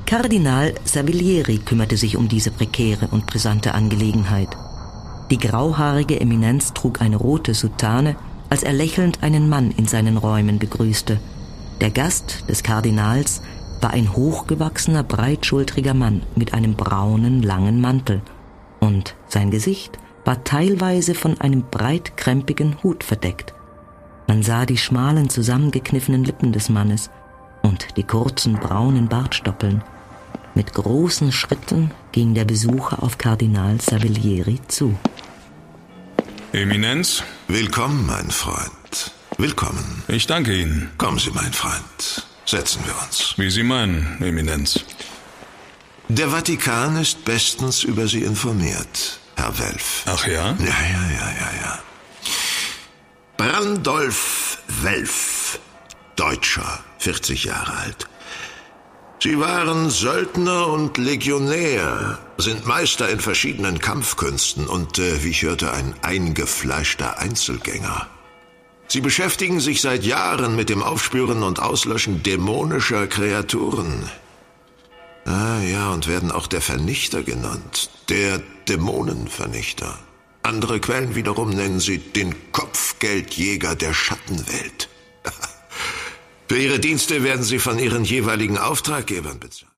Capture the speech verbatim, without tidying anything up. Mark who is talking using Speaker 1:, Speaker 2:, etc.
Speaker 1: Kardinal Savillieri kümmerte sich um diese prekäre und brisante Angelegenheit. Die grauhaarige Eminenz trug eine rote Soutane, als er lächelnd einen Mann in seinen Räumen begrüßte. Der Gast des Kardinals war ein hochgewachsener, breitschultriger Mann mit einem braunen, langen Mantel, und sein Gesicht war teilweise von einem breitkrempigen Hut verdeckt. Man sah die schmalen, zusammengekniffenen Lippen des Mannes und die kurzen, braunen Bartstoppeln. Mit großen Schritten ging der Besucher auf Kardinal Savillieri zu.
Speaker 2: Eminenz?
Speaker 3: Willkommen, mein Freund. Willkommen.
Speaker 2: Ich danke Ihnen.
Speaker 3: Kommen Sie, mein Freund. Setzen wir uns.
Speaker 2: Wie Sie meinen, Eminenz.
Speaker 3: Der Vatikan ist bestens über Sie informiert, Herr Welf.
Speaker 2: Ach ja?
Speaker 3: Ja, ja, ja, ja, ja. Brandolf Welf, Deutscher, vierzig Jahre alt. Sie waren Söldner und Legionär, sind Meister in verschiedenen Kampfkünsten und, äh, wie ich hörte, ein eingefleischter Einzelgänger. Sie beschäftigen sich seit Jahren mit dem Aufspüren und Auslöschen dämonischer Kreaturen. Ah ja, und werden auch der Vernichter genannt, der Dämonenvernichter. Andere Quellen wiederum nennen sie den Kopfgeldjäger der Schattenwelt. Für ihre Dienste werden sie von ihren jeweiligen Auftraggebern bezahlt.